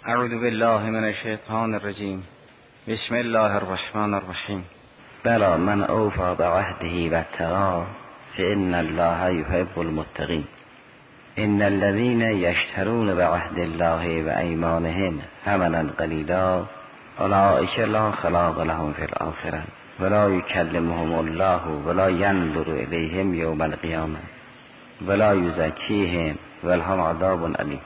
اعوذ بالله من الشیطان الرجیم. بسم الله الرحمن الرحیم. بلا من اوفى بعهده واتقى فإن الله يحب المتقين. إن الذين يشترون بعهد الله وأيمانهم ثمنا قليلا أولئك لا خلاق لهم في الآخرة ولا يكلمهم الله ولا ينظر إليهم يوم القيامة ولا يزكيهم ولهم عذاب أليم.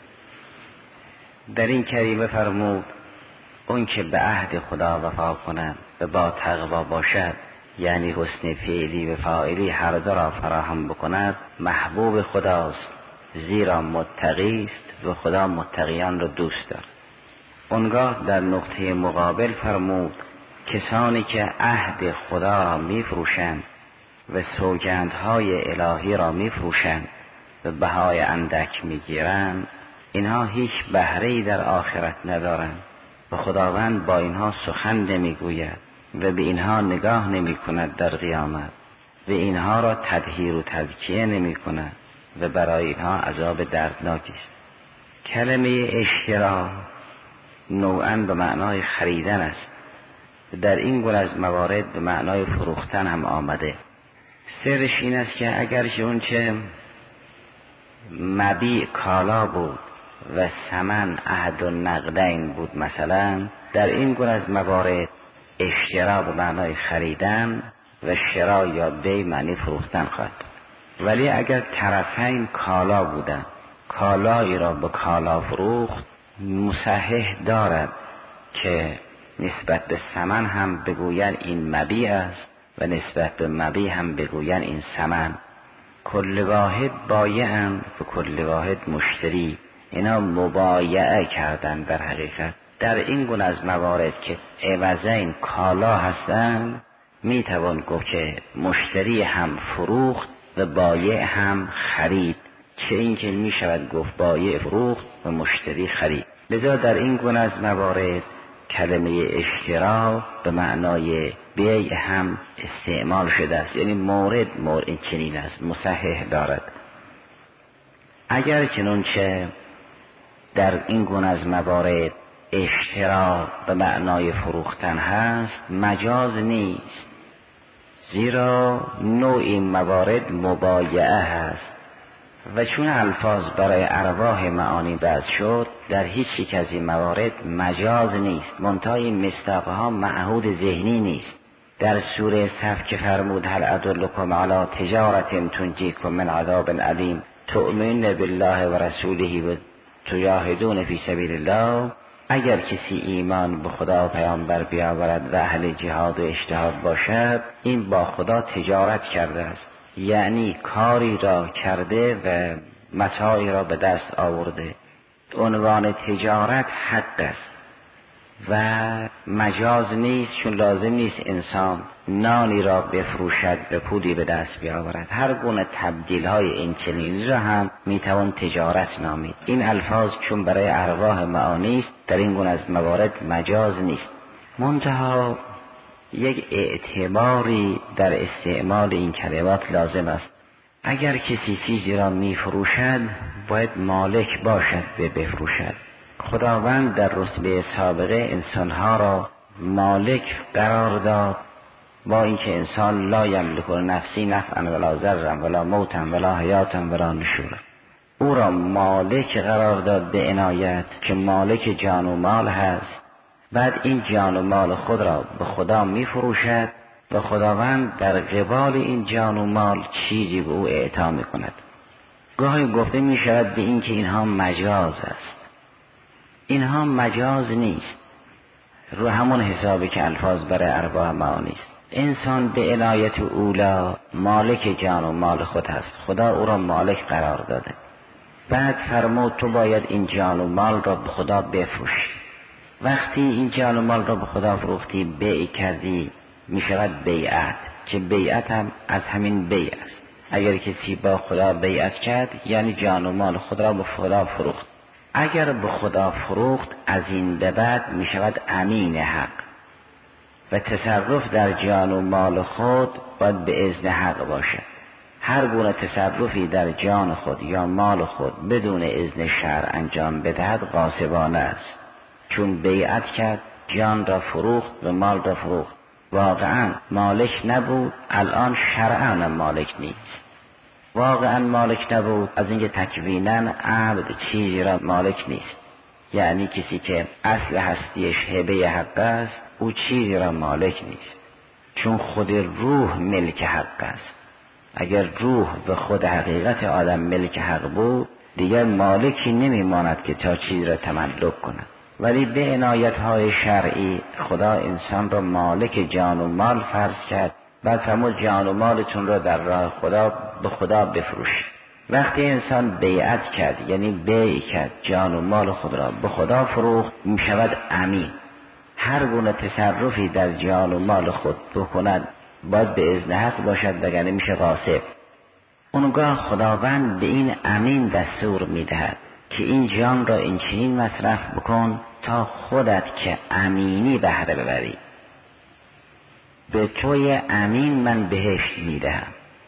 در این کریمه فرمود اون که به عهد خدا وفا کند و با تقوا باشد، یعنی حسن فعلی و فاعلی هر دو را فراهم بکند، محبوب خداست، زیرا متقی است و خدا متقیان را دوست دارد. اونگاه در نقطه مقابل فرمود کسانی که عهد خدا را میفروشند و سوگندهای الهی را میفروشند و بهای اندک میگیرند، اینها هیچ بهره‌ای در آخرت ندارند و خداوند با اینها سخن نمیگوید و به اینها نگاه نمی کند در قیامت و اینها را تطهیر و تزکیه نمی کند و برای اینها عذاب دردناکی است. کلمه اشترا نوعاً به معنای خریدن است و در این گونه از موارد به معنای فروختن هم آمده. سرش این است که اگرچه اون چه مبیع کالا بود و ثمن عهد و نقدین بود، مثلا در این گونه از موارد اشترا به معنای خریدن و شرا یا بی معنی فروختن خواهد. ولی اگر طرفین کالا بودن، کالایی را به کالا فروخت، مصحح دارد که نسبت به ثمن هم بگوین این مبیع است و نسبت به مبیع هم بگوین این ثمن. کل واحد بایعن و کل واحد مشتری. اینا مبایعه کردن. در حقیقت در این گونه از موارد که عوضین کالا هستند، میتوان گفت که مشتری هم فروخت و بایع هم خرید، چه این که میشود گفت بایع فروخت و مشتری خرید. لذا در این گونه از موارد کلمه اشترا به معنای بیع هم استعمال شده است، یعنی مورد چنین است، مصحح دارد. اگر چنانچه در این گونه از موارد اشترا به معنای فروختن هست، مجاز نیست، زیرا نوع این موارد مبایعه هست و چون الفاظ برای ارواح معانی بحث شد، در هیچ یک از این موارد مجاز نیست، منتهای مصداقها معهود ذهنی نیست. در سوره صف که فرمود هل ادلکم علی تجارت تنجیکم من عذاب علیم تؤمنون بالله و رسوله و تجاهدون فی سبیل الله، اگر کسی ایمان به خدا و پیامبر بیاورد و اهل جهاد و اجتهاد باشد، این با خدا تجارت کرده است، یعنی کاری را کرده و متاعی را به دست آورده. عنوان تجارت حق است و مجاز نیست، چون لازم نیست انسان نانی را بفروشد و پولی به دست بیاورد. هر گونه تبدیل های این چنینی را هم میتوان تجارت نامید. این الفاظ چون برای ارواح معانی است، در این گونه از موارد مجاز نیست. منتها یک اعتباری در استعمال این کلمات لازم است. اگر کسی چیزی را میفروشد، باید مالک باشد و بفروشد. خداوند در رتبه سابقه انسانها را مالک قرار داد، با اینکه انسان لا یملک نفسی نفعا ولا ضرا ولا موتا ولا حیاتا ولا نشورا، او را مالک قرار داد به عنایت که مالک جان و مال هست. بعد این جان و مال خود را به خدا می فروشد و خداوند در قبال این جان و مال چیزی به او اعطا می کند. گاهی گفته می شود به این که اینها مجاز است. اینها مجاز نیست، رو همون حسابی که الفاظ برای ارواح معانی است. انسان به عنایت اولا مالک جان و مال خود هست، خدا او را مالک قرار داده. بعد فرمود تو باید این جان و مال را به خدا بفروشی. وقتی این جان و مال را به خدا فروختی، بیع کردی، می شود بیعت، که بیعت هم از همین بیع است. اگر کسی با خدا بیعت کرد، یعنی جان و مال خود را به خدا فروخت. اگر به خدا فروخت، از این به بعد می شود امین حق و تصرف در جان و مال خود باید به اذن حق باشد. هر گونه تصرفی در جان خود یا مال خود بدون اذن شرع انجام بدهد غاصبانه است. چون بیعت کرد جان را فروخت و مال را فروخت، واقعا مالک نبود، الان شرعا مالک نیست. واقعا مالک نبود از اینکه تکویناً عبد چیزی را مالک نیست، یعنی کسی که اصل هستیش هبه حق است او چیزی را مالک نیست، چون خود روح ملک حق است. اگر روح به خود حقیقت آدم ملک حق بود دیگر مالکی نمیماند که تا چیز را تملک کند. ولی به عنایت‌های شرعی خدا انسان را مالک جان و مال فرض کرد، بعد فرمود جان و مالتون را در راه خدا به خدا بفروشید. وقتی انسان بیعت کرد یعنی بیع کرد جان و مال خود را به خدا فروخت، میشود امین. هر گونه تصرفی در جان و مال خود بکند باید به اذن حق باشد، وگرنه میشه غاصب. اونگاه خداوند به این امین دستور میدهد که این جان را این چنین مصرف بکن تا خودت که امینی بهره ببری. به توی امین من بهشت میدهم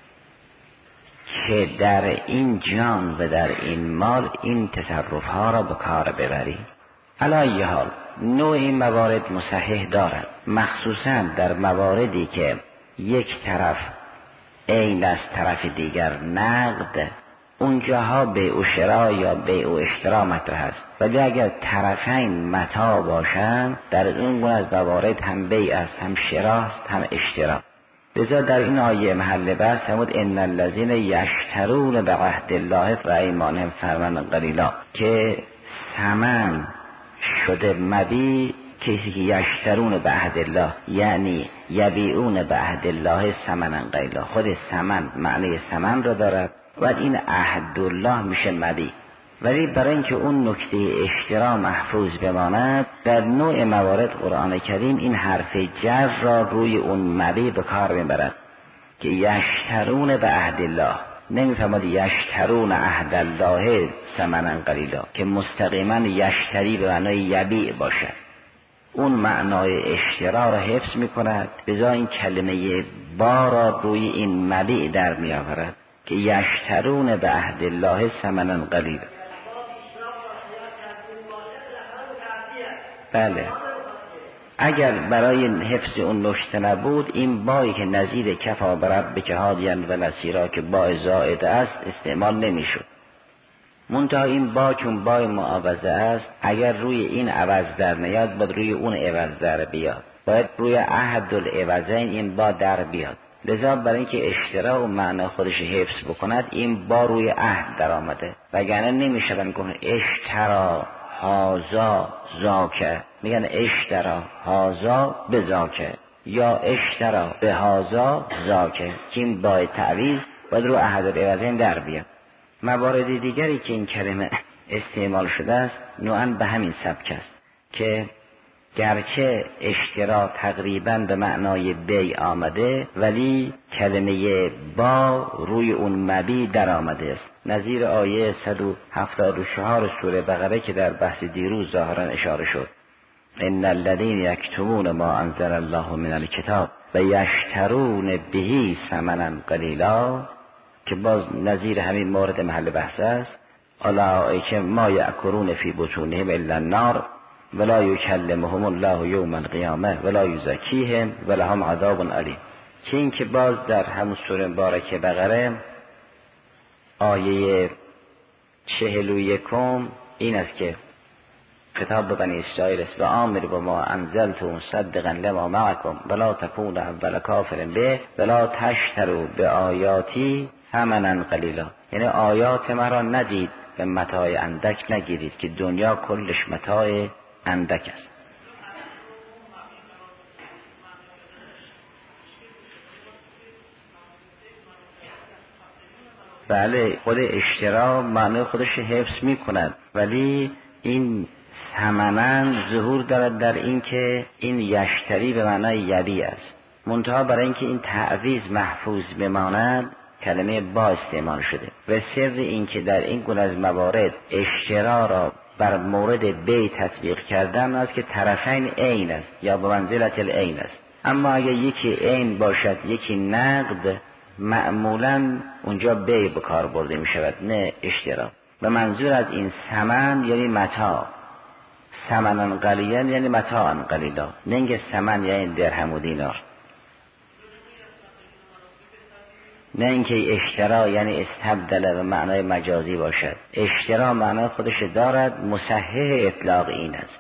که در این جان و در این مال این تصرفها را به کار ببری. علی حال نوع این موارد مصحح دارد، مخصوصا در مواردی که یک طرف عین از طرف دیگر نقد، اونجاها بیع و شرا یا بیع و اشترا مطرح است. ولی اگر طرفین متاع باشند در اون گونه از موارد هم بیع است، هم شرا است، هم اشترا. لذا در این آیه محل بحث فرمود ان الذین یشترون بعهد الله و ایمانهم ثمنا قلیلا، که ثمن شده مبیع کسی که یشترون بعهد الله یعنی یبیعون بعهد الله ثمنا قلیلا. خود ثمن معنی ثمن را دارد و این عهد الله میشه مبیع. ولی برای اینکه اون نکته اشترا محفوظ بماند در نوع موارد قرآن کریم این حرف جر را روی اون مبیع به کار میبرد که یشترون بعهد الله، نمیفهمد یشترون عهد الله ثمنا قلیلا که مستقیما یشتری به معنای یبیع باشد. اون معنای اشترا را حفظ میکند، بذا این کلمه با را روی این مبیع در میآورد که یشترون بعهد الله ثمنا قلیلا. بله، اگر برای حفظ اون نشته نبود این بایی که نظیر کفا بربک هادیا و نصیرا که با زائد است استعمال نمیشد. منتها این با چون با معاوضه است، اگر روی این عوض در نیاد باید روی اون عوض در بیاد، باید روی عهد العوضین این با در بیاد. لذا برای اینکه اشترا و معنا خودش حفظ بکند این با روی عهد در آمده، وگرنه نمیشدن گفت اشترا هازا زاکه، میگن اشترا هازا بزاکه یا اشترا به هازا زاکه که این با تعویض باید رو عهد العوضین در بیاد. موارد دیگری که این کلمه استعمال شده است نوعاً به همین سبک است که گرچه اشترا تقریباً به معنای بیع آمده ولی کلمه با روی اون مبیع در آمده است، نظیر آیه 174 سوره بقره که در بحث دیروز ظاهراً اشاره شد. ان الذین یکتمون ما انزل الله من الکتاب و یشترون به ثمنا قلیلا، که باز نظیر همین مورد محل بحث است. اولئک ما یأکلون فی بطونهم الا النار ولا یکلمهم الله یوم القیامه ولا یزکیهم ولهم عذاب علیم. که این که باز در همون سوره مبارکه بقره آیه 41 این است که خطاب به بنی اسرائیل است و آمر با ما انزلت مصدقا لما معکم ولا تکون اول کافر به ولا تشتروا به آیاتی ثمنا قلیلا، یعنی آیات مرا ندید به متاع اندک نگیرید که دنیا کلش متاع اندک است. بله، خود اشترا معنی خودش حفظ می کند ولی این ثمناً ظهور دارد در این که این یشتری به معنای یبی است. منتها برای اینکه این تعویض محفوظ بماند کلمه با استعمال شده و سر این که در این گونه از موارد اشترا را بر مورد بی تطبیق کردن است که طرفین عین است یا به منزلت العین است. اما اگر یکی عین باشد یکی نقد، معمولا اونجا بیع به کار برده می شود نه اشترا. و منظور از این ثمن یعنی متاع، ثمنا قلیلا یعنی متاعا قلیلا، نه اینکه ثمن یعنی درهم و دینار، نه اینکه اشترا یعنی استبدل به معنای مجازی باشد. اشترا معنای خودش دارد، مصحح اطلاق این است.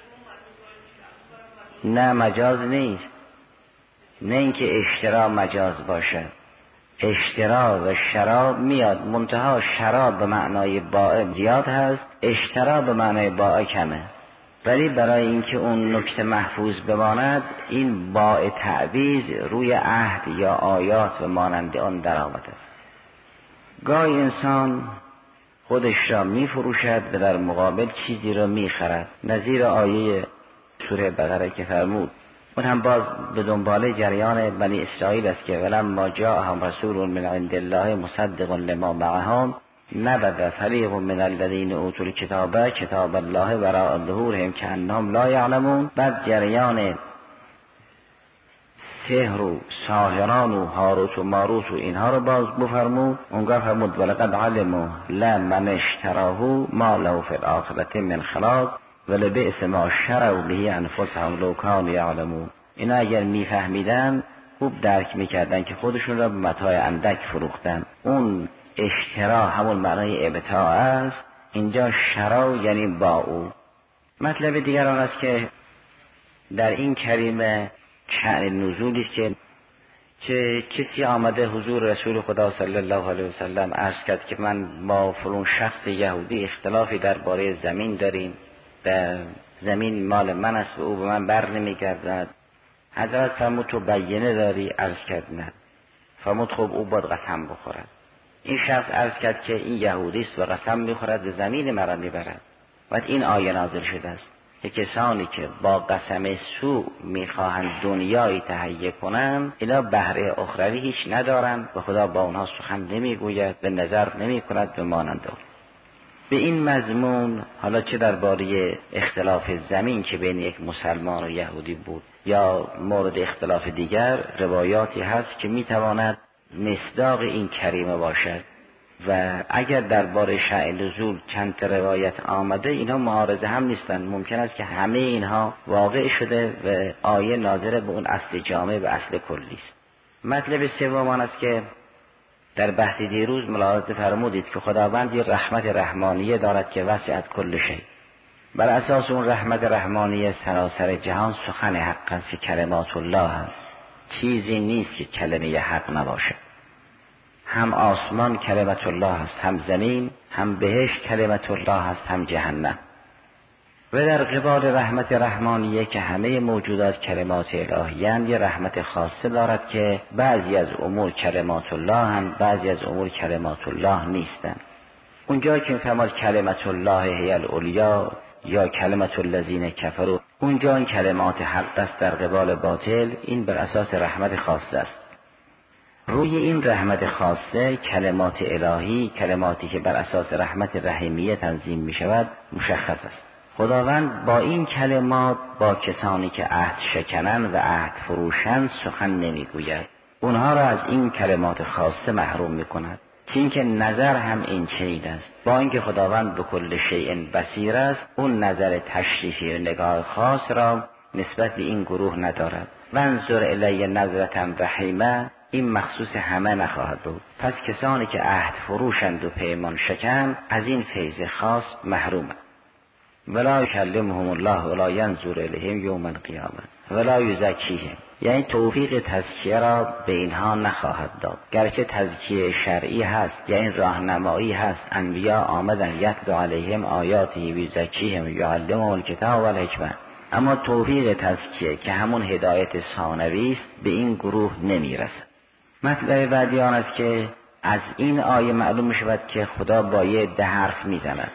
نه مجاز نیست، نه اینکه اشترا مجاز باشد. اشترا و شرا میاد، منتها شرا به معنای بائع زیاد هست، اشترا به معنای بائع کمه. ولی برای اینکه اون نکته محفوظ بماند این بائع تعویض روی عهد یا آیات و مانند آن در آمده است. گاهی انسان خودش را می فروشد و در مقابل چیزی را می خرد، نظیر آیه سوره بقره که فرمود. اون هم باز به دنباله جریان بنی اسرائیل است که ولما جاءهم رسول من عند الله مصدق لما معهم نبذ فریق من الذین اوتوا الکتاب کتاب الله وراء ظهورهم کأنهم لا یعلمون. بعد جریان سحر و ساحران و هاروت و ماروت و اینها رو باز بفرمود. اونگاه فرمود ولقد علموا لمن اشتراه ما له فی الآخرة من خلاق ولبئس ما شروا به انفسهم لو كانوا یعلمون. اینا اگر میفهمیدن خوب درک میکردن که خودشون را به متاع اندک فروختن. اون اشترا همون معنای ابتاع است، اینجا شرا یعنی با او. مطلب دیگر آن است که در این کریمه شأن نزولی است که کسی آمده حضور رسول خدا صلی الله علیه وسلم عرض کرد که من با فلان شخص یهودی اختلافی درباره زمین داریم و زمین مال من است و او به من بر نمیگردد. حضرت فرمود تو بینه داری؟ عرض کرد نه. فرمود خب او باید قسم بخورد. این شخص عرض کرد که این یهودی است و قسم میخورد و زمین مرا میبرد. بعد این آیه نازل شده است که کسانی که با قسم سوء میخواهند دنیایی تهیه کنند اینا بهره اخروی هیچ ندارند و خدا با اونها سخن نمیگوید و نظر نمیکند به مانند آن. به این مضمون حالا چه درباره اختلاف زمین که بین یک مسلمان و یهودی بود یا مورد اختلاف دیگر روایاتی هست که میتواند مصداق این کریمه باشد و اگر درباره شأن نزول چند تا روایت آمده اینا معارضه هم نیستن. ممکن است که همه اینها واقع شده و آیه ناظر به اون اصل جامع و اصل کلی است. مطلب سوم آن است که در بحث دیروز ملاحظه فرمودید که خداوند یک رحمت رحمانیه دارد که وسعت کل شیء. بر اساس اون رحمت رحمانیه سراسر جهان سخن حق است که کلمات الله هست. چیزی نیست که کلمه حق نباشه. هم آسمان کلمت الله هست، هم زمین، هم بهشت کلمت الله هست، هم جهنم. و در قبال رحمت رحمانیه که همه موجودات کلمات الهی‌اند یه رحمت خاصه دارد که بعضی از امور کلمات الله هم، بعضی از امور کلمات الله نیستند. اونجا که فرمود کلمت الله هی العلیا یا کلمت الذین کفروا، اونجا این کلمات حق است در قبال باطل. این بر اساس رحمت خاصه است. روی این رحمت خاصه کلمات الهی، کلماتی که بر اساس رحمت رحیمیه تنظیم می شود مشخص است. خداوند با این کلمات با کسانی که عهد شکنن و عهد فروشن سخن نمیگوید. اونها را از این کلمات خاصه محروم می کند. چون که نظر هم این چنین است. با اینکه خداوند به کل شیء بصیر است، اون نظر تشریفی و نگاه خاص را نسبت به این گروه ندارد. وانظر الی نظرة رحیمه، این مخصوص همه نخواهد بود. پس کسانی که عهد فروشند و پیمان شکن از این فیض خاص محرومند. ولا یکلمهم الله ولا ینظر الیهم یوم القیامه ولا یزکیهم، یعنی توفیق تزکیه را به اینها نخواهد داد. گرچه تزکیه شرعی هست، یعنی راهنمایی هست، انبیا آمدن یتلو علیهم آیاته و یزکیهم یعلمهم الکتاب و الحکمه، اما توفیق تزکیه که همون هدایت ثانوی است به این گروه نمیرسد. مطلب بعدی آن است که از این آیه معلوم می شود که خدا با یه عده حرف میزند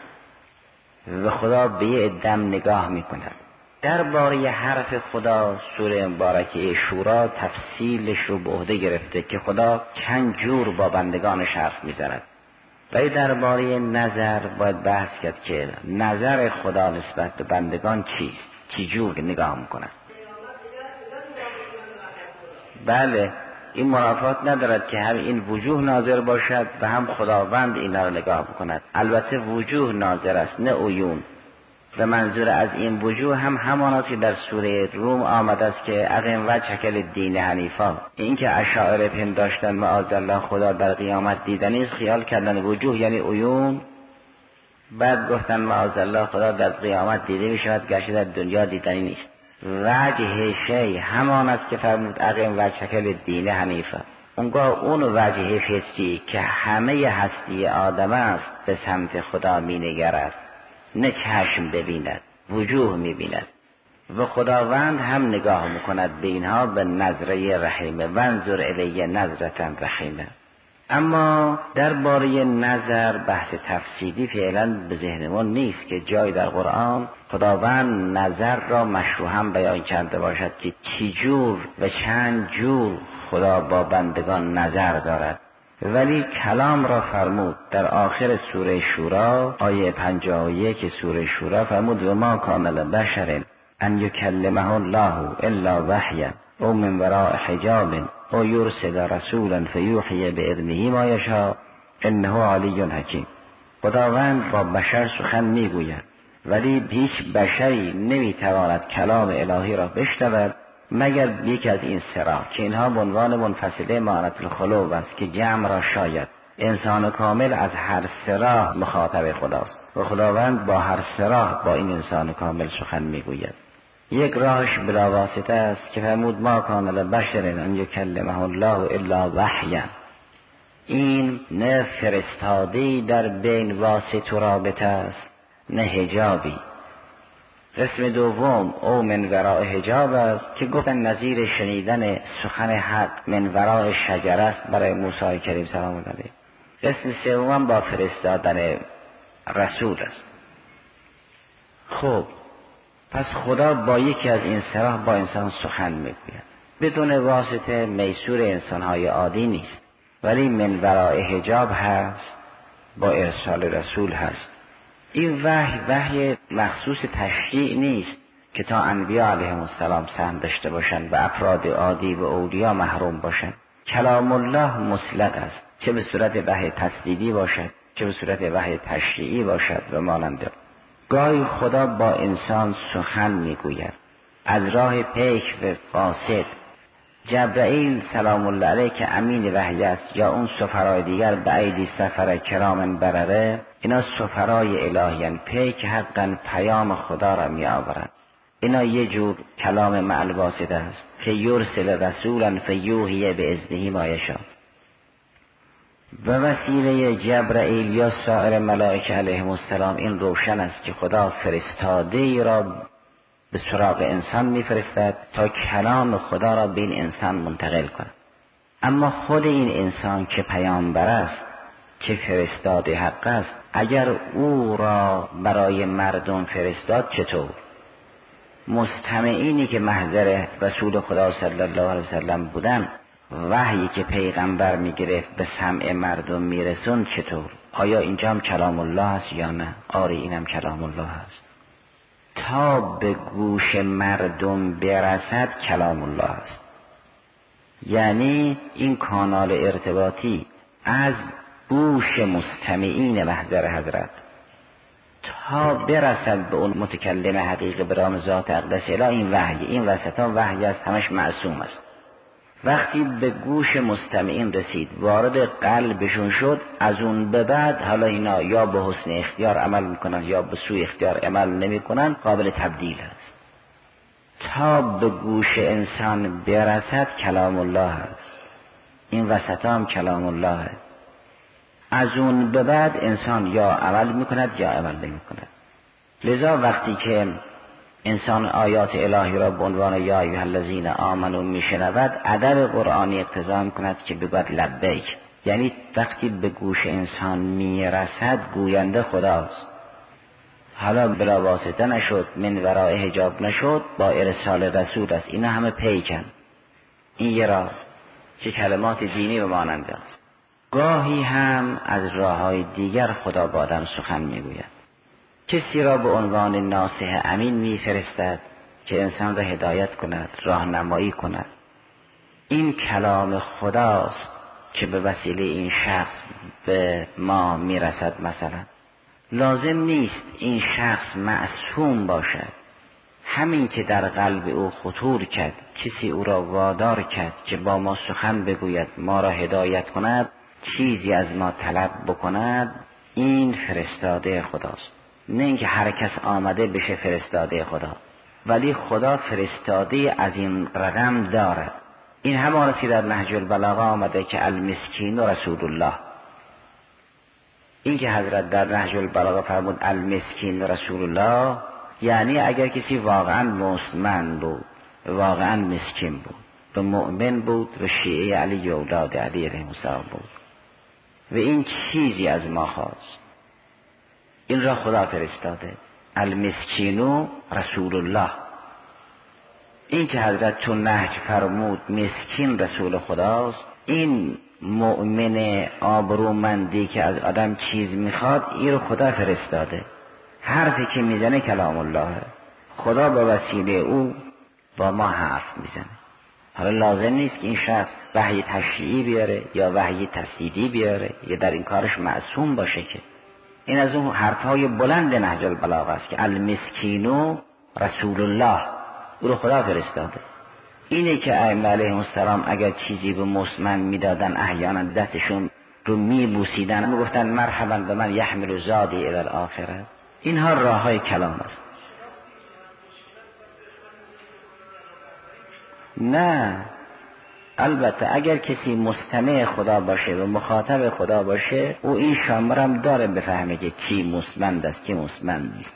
و خدا به یه عده نگاه می کند. درباره حرف خدا سوره مبارکه شورا تفصیلش رو به عهده گرفته که خدا چند جور با بندگانش حرف میزند. ولی درباره نظر باید بحث کرد که نظر خدا نسبت به بندگان چیست، چی جور نگاه میکند. بله این منافات ندارد که هم این وجوه ناظر باشد و هم خداوند اینا رو نگاه بکند. البته وجوه ناظر است نه عیون، و منظور از این وجوه هم همانست که در سوره روم آمده است که اقیم وجهک للدین حنیفا. این که اشاعره پنداشتن معاذالله خدا در قیامت دیدنی است، خیال کردن وجوه یعنی عیون، بعد گفتن معاذالله خدا در قیامت دیده می شود گرچه در دنیا دیدنی نیست. وجه شی همان است که فرمود اقیم وجهک للدین حنیفا. اونگاه اون وجه فطری که همه هستی آدم است به سمت خدا می نگرد، نه چشم ببیند، وجوه می بیند. و خداوند هم نگاه میکند به اینها به نظره رحیمه، وانظر الیه نظرة رحیمه. اما درباره نظر بحث تفصیلی فعلا به ذهنمون نیست که جای در قرآن خداوند نظر را مشروحاً بیان کرده باشد که چی جور و چند جور خدا با بندگان نظر دارد. ولی کلام را فرمود در آخر سوره شورا آیه 51 سوره شورا فرمود و ما کان لبشر ان یکلمه الله الا وحیا او من وراء حجاب او یرسل رسولا فیوحی باذنه ما یشاء انه علی حکیم. خداوند با بشر سخن میگوید ولی هیچ بشری نمیتواند کلام الهی را بشنود مگر یکی از این سه که اینها به عنوان منفصله معنات الخلو است که جمع را شاید. انسان کامل از هر سه مخاطب خداست و خداوند با هر سه با این انسان کامل سخن میگوید. یک راهش بلا واسطه است که فرمود ما کان لبشر ان یکلمه الله الا وحیا. این نه فرستاده‌ای در بین واسط و رابطه است نه حجابی. قسم دوم او من وراء حجاب است که گفتن نظیر شنیدن سخن حق من وراء شجر است برای موسی کریم سلام الله علیه. قسم سوم با فرستادن رسول است. خب پس خدا با یکی از این سه با انسان سخن میگوید، بدون واسطه میسور انسانهای عادی نیست، ولی من وراء حجاب هست، با ارسال رسول هست. این وحی مخصوص تشریع نیست که تا انبیاء علیهم السلام سهم داشته باشند و افراد عادی و اولیا محروم باشند. کلام الله مطلق است، چه به صورت وحی تسلیدی باشد چه به صورت وحی تشریعی باشد و مانند. گاهی خدا با انسان سخن میگوید از راه پیک و قاصد. جبرائیل سلام الله علیه که امین وحی است یا اون سفرای دیگر به ایدی سفر کرام برره، اینا سفرای الهیان، پیک حقا پیام خدا را می آورند. اینا یه جور کلام مع الواسطه است که یرسل رسولا فیوحی باذنه ما یشاء. و وسیله جبرائیل یا سایر ملائکه علیهم السلام این روشن است که خدا فرستاده ای را به سراغ انسان میفرستد تا کلام خدا را به این انسان منتقل کند. اما خود این انسان که پیامبر است که فرستاده حق است، اگر او را برای مردم فرستاد چطور؟ مستمعینی که محضر رسول خدا صلی الله علیه وسلم بودن، وحیی که پیغمبر میگرفت به سمع مردم میرسون چطور؟ آیا اینجا هم کلام الله است یا نه؟ آره اینم کلام الله است. تا به گوش مردم برسد کلام الله است. یعنی این کانال ارتباطی از گوش مستمعین محضر حضرت تا برسد به اون متکلم حقیقی به نام ذات اقدس اله، این وحی، این وسطا وحی است، همش معصوم است. وقتی به گوش مستمعین رسید، وارد قلبشون شد، از اون به بعد حالا اینا یا به حسن اختیار عمل میکنن یا به سوء اختیار عمل نمیکنن، قابل تبدیل است. تا به گوش انسان برسد کلام الله است. این وسط هم کلام الله است. از اون به بعد انسان یا عمل میکند یا عمل نمیکند. لذا وقتی که انسان آیات الهی را به عنوان یا ایها الذین آمنوا میشنود، ادب قرآنی اقتضا میکند که بگوید لبیک. یعنی وقتی به گوش انسان میرسد گوینده خداست. حالا بلا واسطه نشد، من وراء حجاب نشد، با ارسال رسول است. اینا همه پیکن. این یه راه که کلمات دینی و ماننده است. گاهی هم از راههای دیگر خدا با آدم سخن میگوید. کسی را به عنوان ناصح امین میفرستد که انسان را هدایت کند، راهنمایی کند. این کلام خداست که به وسیله این شخص به ما میرسد. مثلا لازم نیست این شخص معصوم باشد، همین که در قلب او خطور کرد، کسی او را وادار کرد که با ما سخن بگوید، ما را هدایت کند، چیزی از ما طلب بکند، این فرستاده خداست. نه اینکه هر کس آمده بشه فرستاده خدا، ولی خدا فرستاده از این رقم دارد. این همانست که در نهج البلاغه آمده که المسکین و رسول الله. این که حضرت در نهج البلاغه فرمود المسکین و رسول الله، یعنی اگر کسی واقعا مسلمان بود، واقعا مسکین بود، و مؤمن بود و شیعه علی اولاد علی علیهم السلام بود و این چیزی از ما خواست، این را خدا فرستاده. المسکینو رسول الله. این که حضرت تو نهج فرمود مسکین رسول خداست، این مؤمن آبرومندی که از آدم چیز میخواد، این رو خدا فرستاده. حرفی که میزنه کلام الله، خدا به وسیله او با ما حرف میزنه. حالا لازم نیست که این شخص وحی تشریعی بیاره یا وحی تصدیقی بیاره یا در این کارش معصوم باشه، که این از اون حرفهای بلند نهج البلاغه است که المسکینو رسول الله، او رو خدا فرستاده. اینه که ائمه علیهم السلام اگر چیزی به مسلمان میدادن، احیانا دستشون رو میبوسیدن، میگفتن مرحبا به من یحمل زادی الی الاخره. اینها راههای کلام است. نه، البته اگر کسی مستمع خدا باشه و مخاطب خدا باشه، او این شامرم داره بفهمه که کی مستمند است کی مستمند نیست.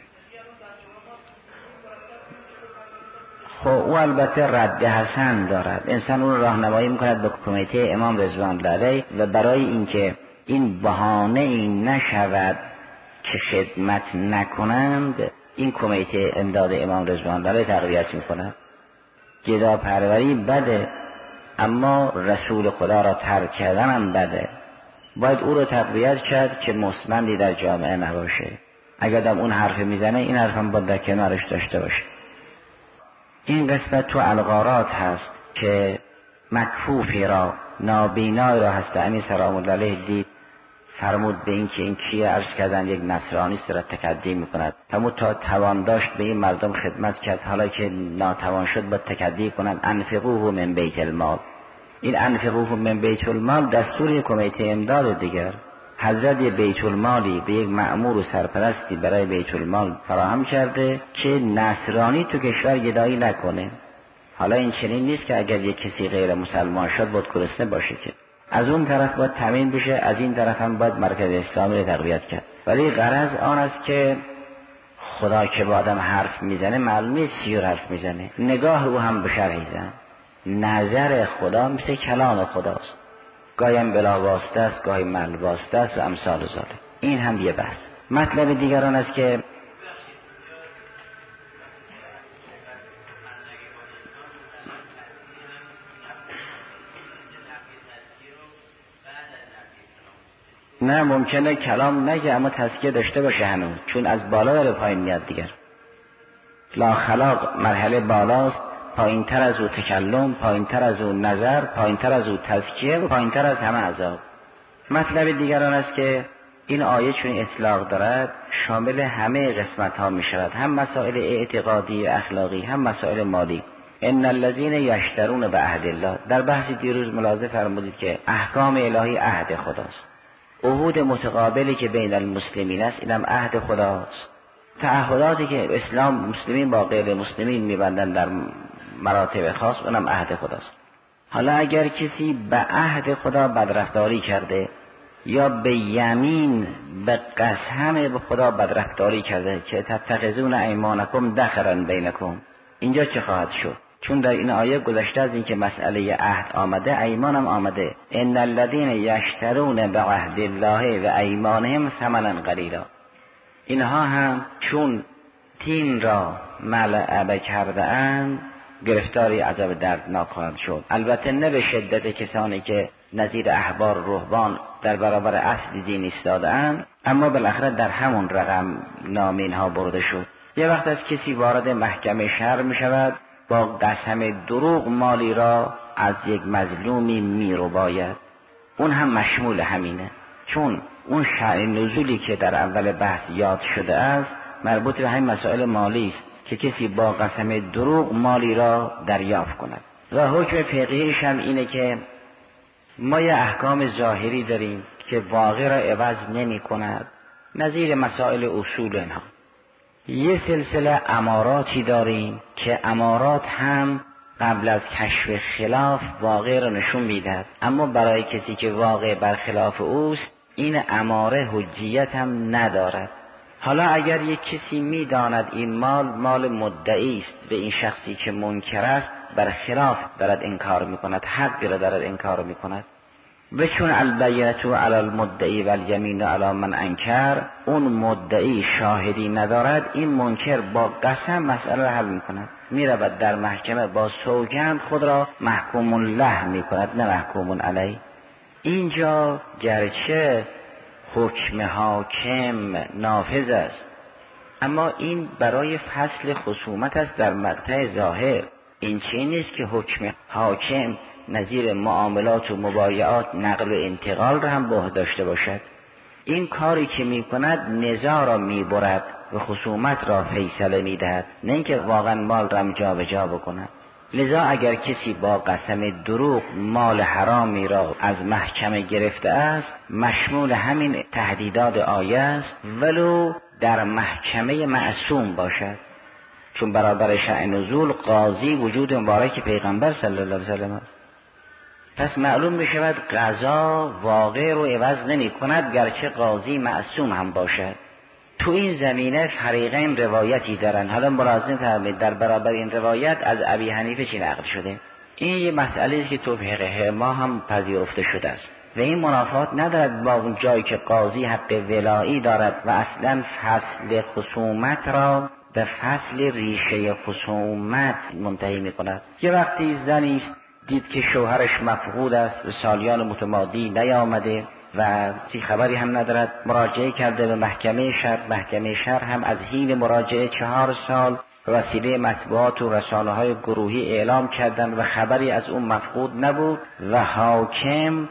خب او البته رد حسن دارد، انسان اون راهنمایی میکند به کمیته امام رضوان الله علیه، و برای اینکه این بهانه این نشود که خدمت نکنند، این کمیته امداد امام رضوان الله علیه تقویت میکند. گدا پروری بده، اما رسول خدا را ترک کردن هم بده. باید او رو تقویت کرد که مستمندی در جامعه نباشه. اگر دم اون حرف میزنه، این حرف هم باید در کنارش داشته باشه. این قسمت تو الغارات هست که مکفوفی را، نابینای را هست امیر سلام الله علیه دید، فرمود به این که این کیه؟ عرض کردن یک نصرانیست را تکدی میکند. فرمود تا توان داشت به این مردم خدمت کرد، حالا که ناتوان شد باید تکدی کنند انفقوه من بیت المال. این انفقوه من بیت المال دستور کمیته امداد دیگر. حضرت بیت المالی به یک مأمور و سرپرستی برای بیت المال فراهم کرده که نصرانی تو کشور گدایی نکنه. حالا این چنین نیست که اگر یک کسی غیر مسلمان شد باید گرسنه باشه، که از اون طرف باید تامین بشه، از این طرف هم باید مرکز اسلامی رو تقویت کرد. ولی غرض آن است که خدا که با آدم حرف میزنه معلومه چی حرف میزنه، نگاه او هم به شرحی زن. نظر خدا مثل کلام خداست، گاهی هم بلا واسطه است، گاهی مل واسطه است و امثال ذالک. این هم یه بحث. مطلب دیگران است که نه ممکنه کلام نگه اما تزکیه داشته باشه هنوز، چون از بالا داره پایین میاد دیگر. لا خلاق مرحله بالاست، پایین تر از او تکلم، پایین تر از او نظر، پایین تر از او تزکیه و پایین تر از همه عذاب. مطلب دیگران است که این آیه چون اطلاق دارد شامل همه قسمت ها می شود، هم مسائل اعتقادی و اخلاقی، هم مسائل مالی. ان الذين یشترون بعهد الله، در بحث دیروز ملاحظه فرمودید که احکام الهی عهد خداست. عهود متقابلی که بین المسلمین است اینم عهد خداست. تعهداتی که اسلام مسلمین با غیر مسلمین میبندن در مراتب خاص اونم عهد خداست. حالا اگر کسی به عهد خدا بدرفتاری کرده یا به یمین به قسم به خدا بدرفتاری کرده که تتخذون ایمانکم دخرا بینکم، اینجا چه خواهد شد؟ چون در این آیه گذشته از این که مسئله عهد آمده، ایمانم آمده. ان الذين یشترون بعهد الله و ایمانهم ثمنا قلیلا. اینها هم چون دین را ملعبه کرده اند گرفتاری عذاب دردناک خواهند شد. البته نه به شدت کسانی که نظیر احبار رهبان در برابر اصل دین ایستاده اند، اما بالاخره در همون رقم نام اینها برده شد. یه وقت از کسی وارد محکمه شرع می شود با قسم دروغ مالی را از یک مظلومی میرو باید، اون هم مشمول همینه. چون اون شأن نزولی که در اول بحث یاد شده است مربوط به همین مسائل مالی است که کسی با قسم دروغ مالی را دریافت کند. و حکم فقهیش هم اینه که ما یه احکام ظاهری داریم که واقع را عوض نمی کند، نظیر مسائل اصول اینها. یه سلسله اماراتی داریم که امارات هم قبل از کشف خلاف واقع را نشون میدهد، اما برای کسی که واقع برخلاف اوست این اماره حجیت هم ندارد. حالا اگر یک کسی میداند این مال مدعی است به این شخصی که منکر است، برخلاف دارد انکار میکند، حقی را دارد انکار میکند، و چون البینة علی المدعی و الیمین علی من انکر، اون مدعی شاهدی ندارد، این منکر با قسم مسئله را حل میکند، میرود در محکمه با سوگند خود را محکوم له میکند نه محکوم علی. اینجا گرچه حکم حاکم نافذ است، اما این برای فصل خصومت است در مقطع ظاهر. این چیزی نیست که حکم حاکم نظیر معاملات و مبایعات نقل و انتقال را هم به عهده داشته باشد. این کاری که می کند نزاع را می برد و خصومت را فیصله می دهد، نه اینکه واقعا مال را جا به جا بکند. لذا اگر کسی با قسم دروغ مال حرامی را از محکمه گرفته است، مشمول همین تهدیدات آیه است، ولو در محکمه معصوم باشد. چون برابر شأن نزول قاضی وجود مبارک پیغمبر صلی الله علیه وسلم است. پس معلوم می شود قضا واقع رو عوض نمی کند گرچه قاضی معصوم هم باشد. تو این زمینه فریقین روایتی دارن. حالا ملاحظه فرمایید در برابر این روایت از ابی حنیفه چی نقل شده؟ این یه مسئله است که تو فقه ما هم پذیرفته شده است و این منافات ندارد با اون جایی که قاضی حق ولایی دارد و اصلا فصل خصومت را به فصل ریشه خصومت منتهی می کند. یه وقتی زنی است دید که شوهرش مفقود است و سالیان متمادی نیامده و خبری هم ندارد، مراجعه کرده به محکمه شهر. محکمه شهر هم از حین مراجعه 4 سال وسیله مطبوعات و رسانه‌های گروهی اعلام کردند و خبری از اون مفقود نبود و حاکم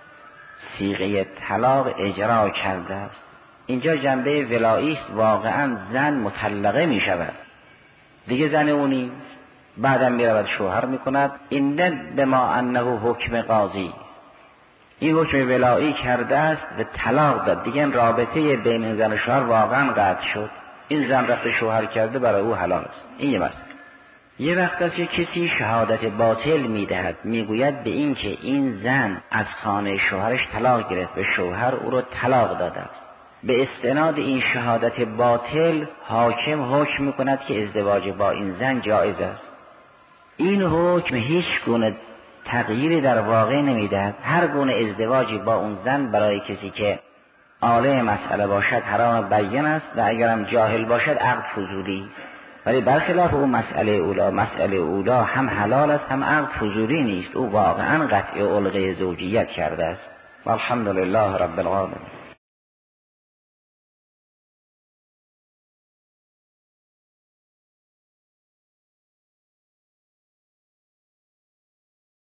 صیغه طلاق اجرا کرده است. اینجا جنبه ولایی است، واقعا زن مطلقه می شود، دیگه زن اونی است. بعدم می رود شوهر می کند. این به ما انه حکم قاضی است، این حکم ولایی کرده است و طلاق داد، دیگه رابطه بین زن و شوهر واقعا قطع شد. این زن رفت شوهر کرده برای او حلال است. این یه مسئله. یه وقت است که کسی شهادت باطل میدهد، میگوید به این که این زن از خانه شوهرش طلاق گرفت و شوهر او را طلاق داده است. به استناد این شهادت باطل حاکم حکم میکند که ازدواج با این زن جایز است. این حکم هیچ گونه تغییری در واقع نمیدهد. هر گونه ازدواجی با اون زن برای کسی که عالم مسئله باشد حرام بیان است و اگرم جاهل باشد عقد فضولی است. ولی برخلاف اون مسئله اولا هم حلال است هم عقد فضولی نیست، او واقعا قطع علقه زوجیت کرده است. والحمدلله رب العالمین.